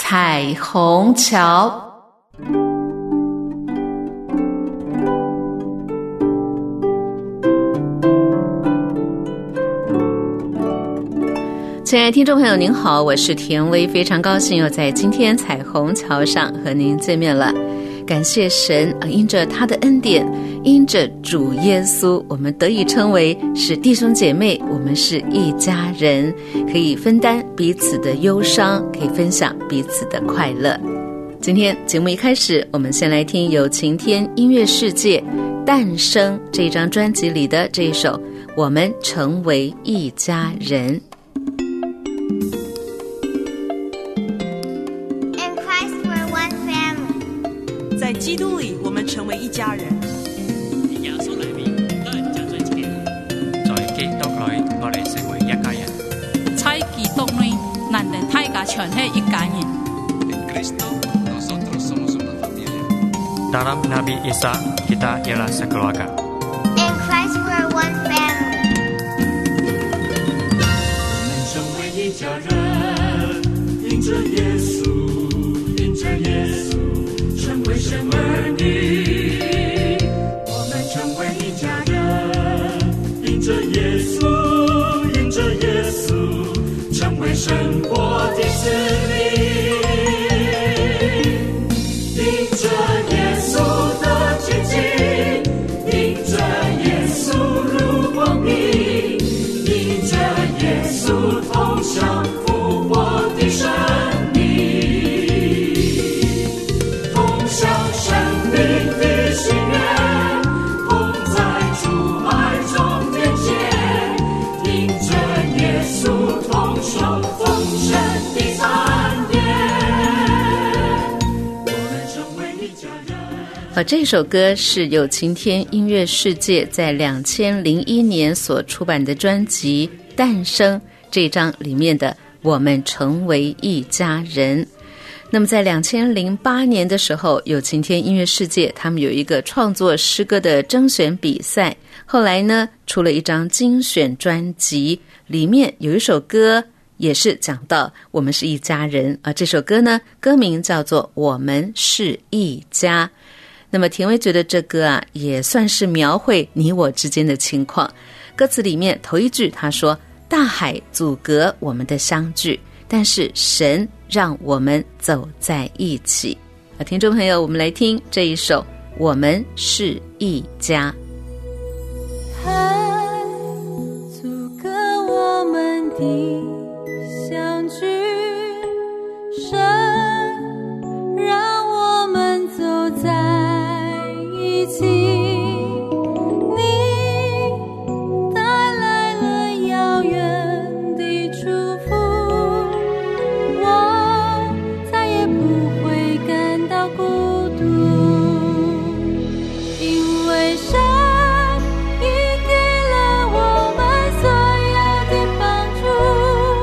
彩虹桥。亲爱的听众朋友您好，我是田薇，非常高兴又在今天彩虹桥上和您见面了。感谢神，因着他的恩典，因着主耶稣，我们得以称为是弟兄姐妹，我们是一家人，可以分担彼此的忧伤，可以分享彼此的快乐。今天节目一开始，我们先来听由晴天音乐世界诞生这张专辑里的这一首我们成为一家人。 在基督里，我們成為一家人。 耶穌裏面，多人就在一起。在基督裏，我哋成為一家人。 在基督裏，咱哋大家全係一家人。 En Cristo, nosotros somos una familia. Dalam Nabi Isa, kita ialah sekeluarga. In Christ, we're one family. 我們成為一家人，因着耶穌，因着耶穌。成為神兒女，我們成為一家人，因着耶穌，因着耶穌，成為神國的子民，因着耶穌的接近，因着耶穌入光明，因着耶穌同享復活的生命。 这首歌是由晴天音乐世界在2001年所出版的专辑《诞生》这张里面的我们成为一家人。那么在2008年的时候，有晴天音乐世界他们有一个创作诗歌的征选比赛，后来呢出了一张精选专辑，里面有一首歌也是讲到我们是一家人这首歌呢歌名叫做我们是一家。那么田薇觉得这歌也算是描绘你我之间的情况。歌词里面头一句他说，大海阻隔我们的相聚，但是神让我们走在一起。听众朋友，我们来听这一首我们是一家。 海阻隔我们的相聚，神让我们走在一起，你带来了遥远的祝福，我再也不会感到孤独，因为神已给了我们所有的帮助。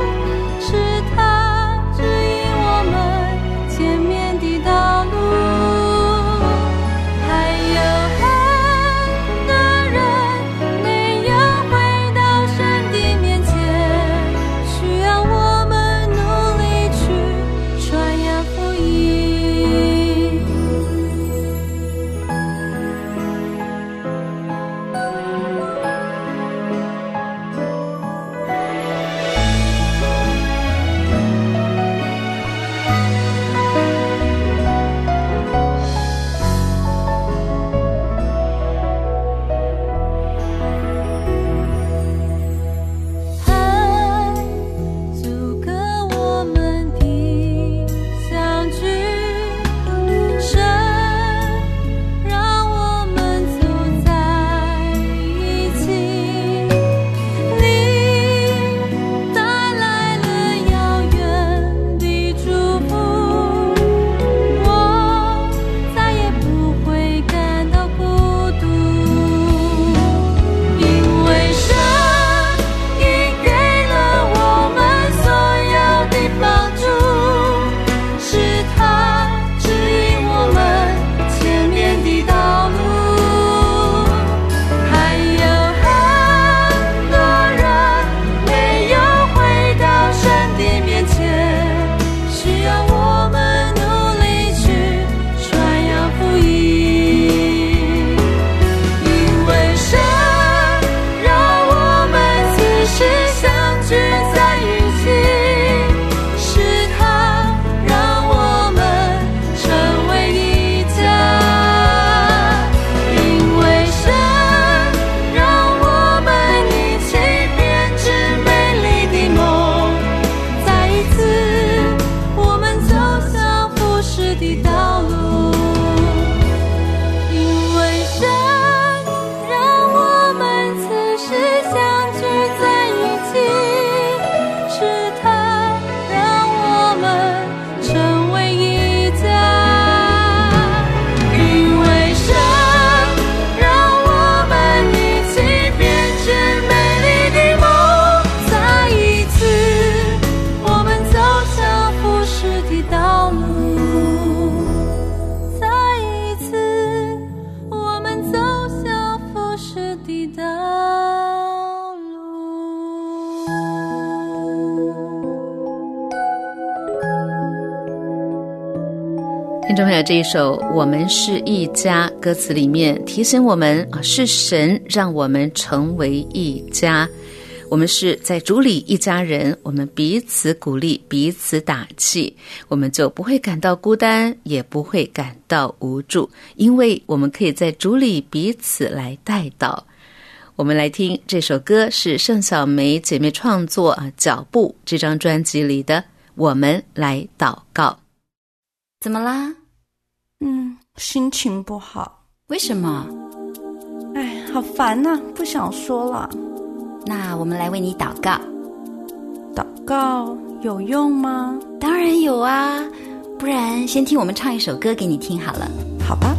听众朋友，这一首《我们是一家》歌词里面提醒我们是神让我们成为一家，我们是在主里一家人，我们彼此鼓励，彼此打气，我们就不会感到孤单，也不会感到无助，因为我们可以在主里彼此来代祷。我们来听这首歌，是盛小梅姐妹创作脚步这张专辑里的《我们来祷告》。 怎么啦？ 心情不好。 为什么？ 好烦啊，不想说了。 那我们来为你祷告。 祷告有用吗？ 当然有啊，不然先听我们唱一首歌给你听好了。 好吧。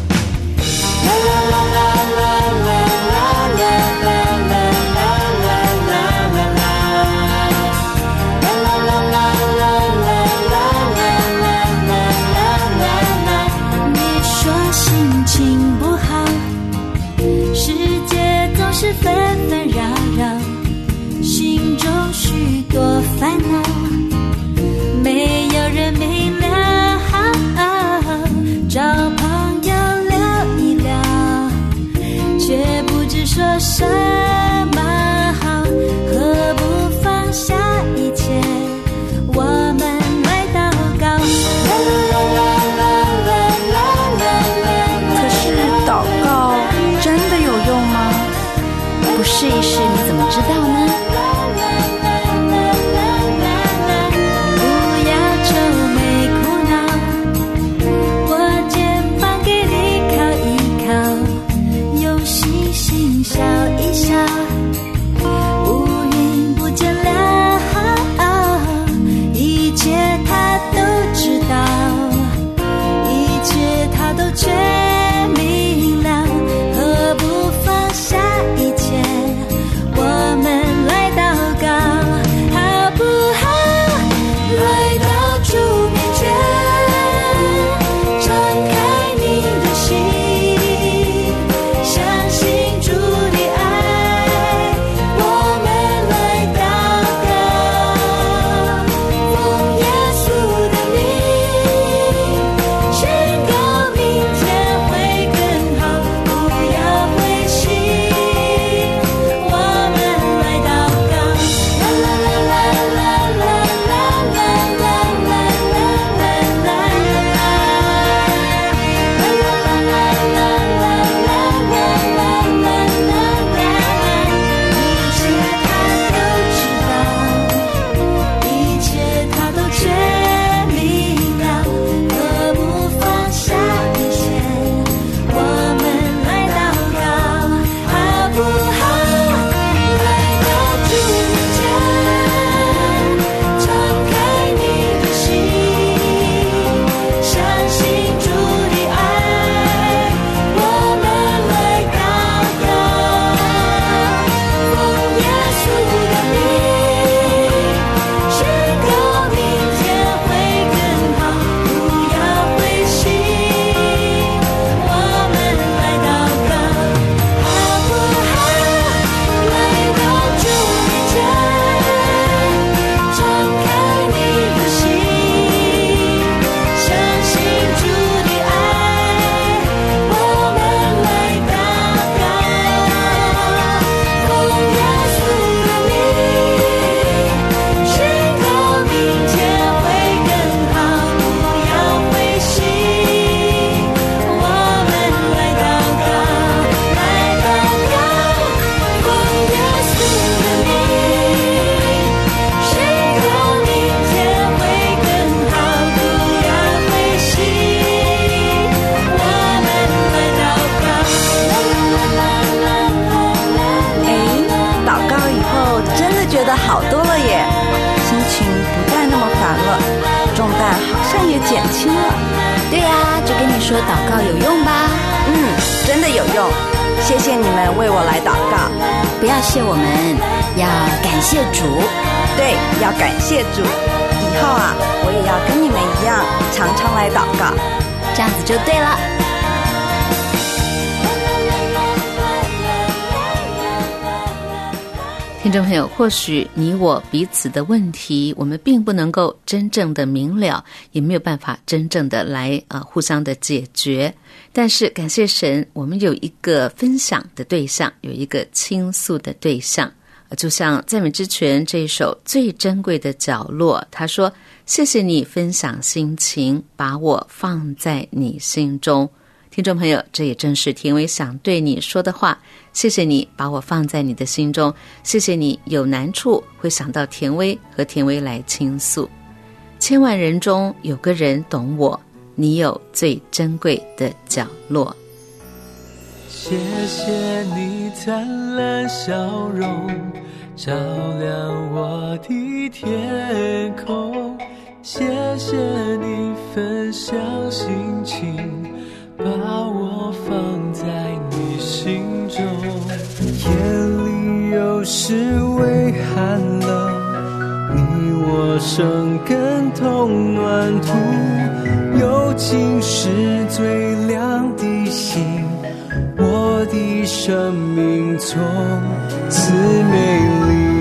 是纷纷扰扰，心中许多烦恼，没有人明了，找朋友聊一聊，却不知说什么好，何不放下一切，我们来祷告。 可是祷告真的有用吗？ 不试一试你怎么知道呢？ 不要愁眉苦恼，我肩膀给你靠一靠，用细心笑一笑，乌云不见了，一切他都知道，一切他都全明了，何不放下一切，我们来祷告，好不好？来到主面前，敞开你的心，相信主的爱，我们来祷告，奉耶稣的名，宣告明天会更好，不要灰心，我们来祷告。啦啦啦啦啦啦啦啦啦啦啦一切他都知道，一切他都全明了，何不放下一切，我们来祷告，好不好？来到主面前，敞开你的心，相信主的爱，我们来祷告，奉耶稣的名，宣告明天会更好，不要灰心，我们来祷告，好不好？来到主面前，敞开你的心，相信主的爱，我们来祷告，奉耶稣的名，宣告明天会更好，不要灰心，我们来祷告，来祷告，奉耶稣的名，宣告明天会更好，不要灰心，我们来祷告。 祷告以后真的觉得好多了耶，心情不再那么烦了，重担好像也减轻了。 对呀，就跟你说祷告有用吧。 真的有用，谢谢你们为我来祷告。 不要谢我们，要感谢主。 对，要感谢主。以后我也要跟你们一样，常常来祷告， 这样子就对了。 听听众朋友，或许你我彼此的问题，我们并不能够真正的明了，也没有办法真正的来互相的解决。但是感谢神，我们有一个分享的对象，有一个倾诉的对象。就像赞美之泉这一首最珍贵的角落，他说：谢谢你分享心情，把我放在你心中。听众朋友，这也正是田薇想对你说的话。谢谢你把我放在你的心中，谢谢你有难处会想到田薇，和田薇来倾诉。千万人中有个人懂我，你有最珍贵的角落。 谢谢你灿烂笑容，照亮我的天空。谢谢你分享心情，把我放在你心中。夜里有时微寒冷，你我生根同暖土，友情是最亮的星，我的生命从此美丽。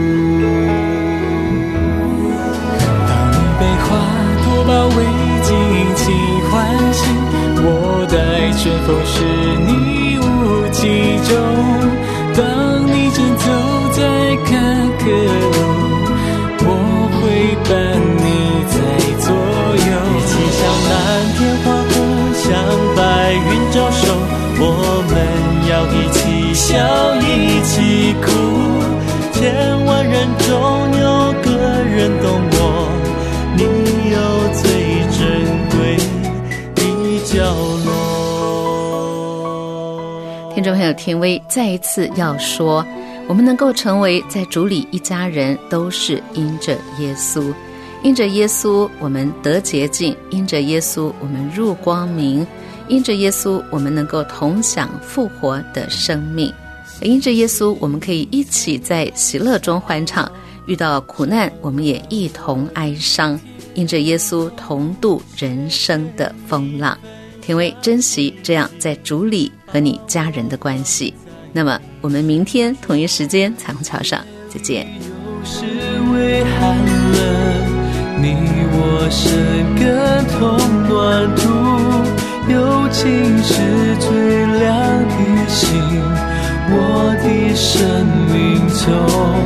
当你被花朵包围，尽情欢喜，我待春风是你无疾中。当你正走在坎坷路，我会伴你在左右，一起向蓝天划过，向白云招手，我们要一起笑一起哭。千万人中有个人懂我，你有最珍贵的角落。 听众朋友，田薇再一次要说，我们能够成为在主里一家人，都是因着耶稣。因着耶稣我们得洁净，因着耶稣我们入光明，因着耶稣我们能够同享复活的生命，因着耶稣我们可以一起在喜乐中欢唱，遇到苦难我们也一同哀伤，因着耶稣同度人生的风浪。田薇珍惜这样在主里和你家人的关系。那么我们明天同一时间彩虹桥上再见。 有时微寒冷，你我生根同暖土，友情是最亮的星，我的生命中